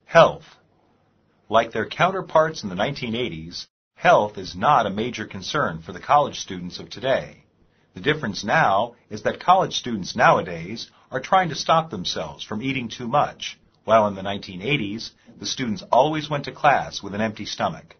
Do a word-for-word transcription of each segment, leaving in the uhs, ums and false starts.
Health. Like their counterparts in the nineteen eighties, health is not a major concern for the college students of today. The difference now is that college students nowadays are trying to stop themselves from eating too much, while in the nineteen eighties, the students always went to class with an empty stomach.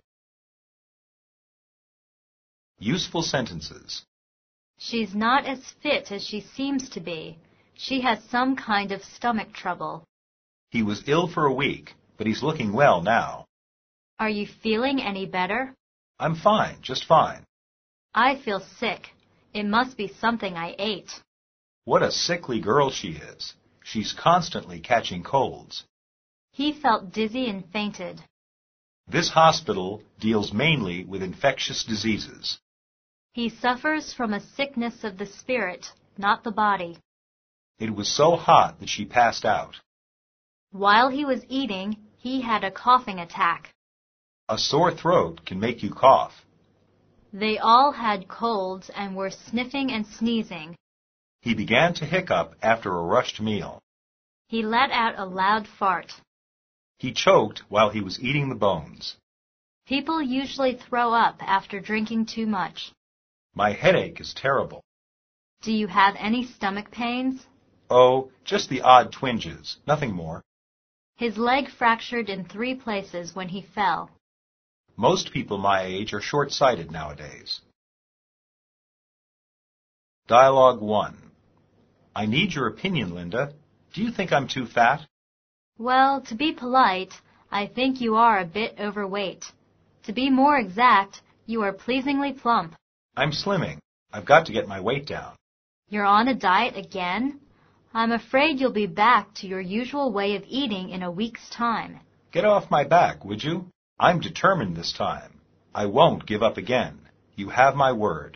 Useful sentences. She's not as fit as she seems to be. She has some kind of stomach trouble. He was ill for a week, but he's looking well now. Are you feeling any better? I'm fine, just fine. I feel sick. It must be something I ate. What a sickly girl she is. She's constantly catching colds. He felt dizzy and fainted. This hospital deals mainly with infectious diseases. He suffers from a sickness of the spirit, not the body. It was so hot that she passed out. While he was eating, he had a coughing attack. A sore throat can make you cough. They all had colds and were sniffing and sneezing. He began to hiccup after a rushed meal. He let out a loud fart. He choked while he was eating the bones. People usually throw up after drinking too much. My headache is terrible. Do you have any stomach pains? Oh, just the odd twinges, nothing more. His leg fractured in three places when he fell. Most people my age are short-sighted nowadays. Dialogue one. I need your opinion, Linda. Do you think I'm too fat? Well, to be polite, I think you are a bit overweight. To be more exact, you are pleasingly plump. I'm slimming. I've got to get my weight down. You're on a diet again? I'm afraid you'll be back to your usual way of eating in a week's time. Get off my back, would you? I'm determined this time. I won't give up again. You have my word.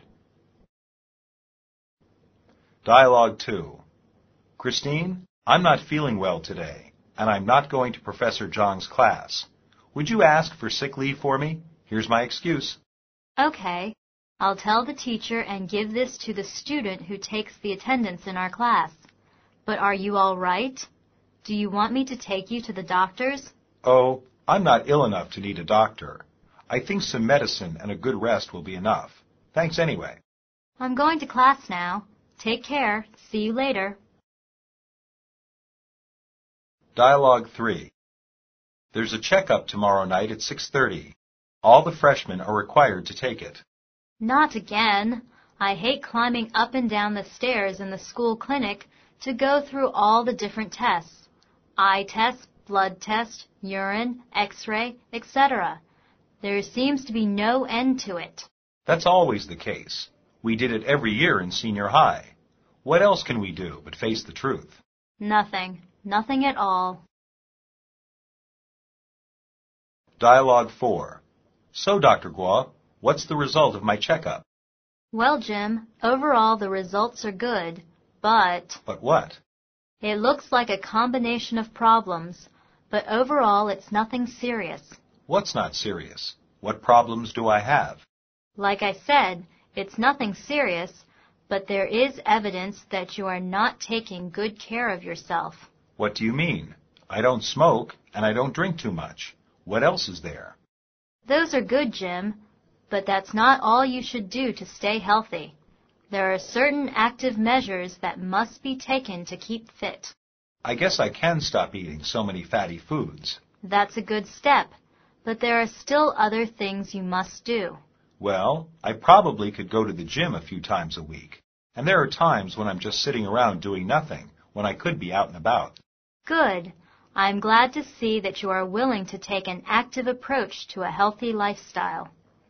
Dialogue two. Christine, I'm not feeling well today, and I'm not going to Professor Zhang's class. Would you ask for sick leave for me? Here's my excuse. Okay. I'll tell the teacher and give this to the student who takes the attendance in our class. But are you all right? Do you want me to take you to the doctor's? Oh, I'm not ill enough to need a doctor. I think some medicine and a good rest will be enough. Thanks anyway. I'm going to class now. Take care. See you later. Dialogue three. There's a checkup tomorrow night at six thirty. All the freshmen are required to take it. Not again. I hate climbing up and down the stairs in the school clinic to go through all the different tests. Eye test, blood test, urine, x-ray, et cetera. There seems to be no end to it. That's always the case. We did it every year in senior high. What else can we do but face the truth? Nothing. Nothing at all. Dialogue four. So, Doctor Guo, what's the result of my checkup? Well, Jim, overall the results are good, but... But what? It looks like a combination of problems, but overall it's nothing serious. What's not serious? What problems do I have? Like I said, it's nothing serious, but there is evidence that you are not taking good care of yourself. What do you mean? I don't smoke, and I don't drink too much. What else is there? Those are good, Jim, but that's not all you should do to stay healthy. There are certain active measures that must be taken to keep fit. I guess I can stop eating so many fatty foods. That's a good step, but there are still other things you must do. Well, I probably could go to the gym a few times a week, and there are times when I'm just sitting around doing nothing, when I could be out and about. Good. I'm glad to see that you are willing to take an active approach to a healthy lifestyle.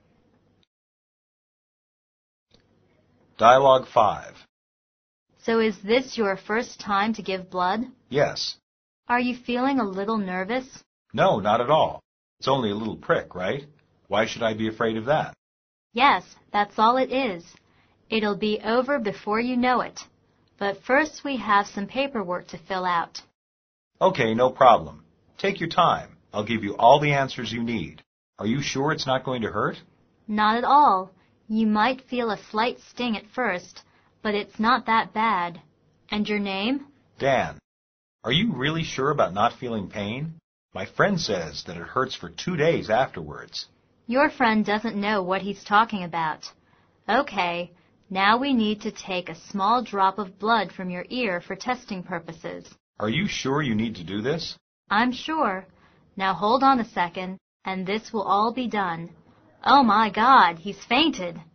Dialogue five. So is this your first time to give blood? Yes. Are you feeling a little nervous? No, not at all. It's only a little prick, right? Why should I be afraid of that? Yes, that's all it is. It'll be over before you know it. But first we have some paperwork to fill out. Okay, no problem. Take your time. I'll give you all the answers you need. Are you sure it's not going to hurt? Not at all. You might feel a slight sting at first, but it's not that bad. And your name? Dan. Are you really sure about not feeling pain? My friend says that it hurts for two days afterwards. Your friend doesn't know what he's talking about. Okay, now we need to take a small drop of blood from your ear for testing purposes. Are you sure you need to do this? I'm sure. Now hold on a second, and this will all be done. Oh my God, he's fainted.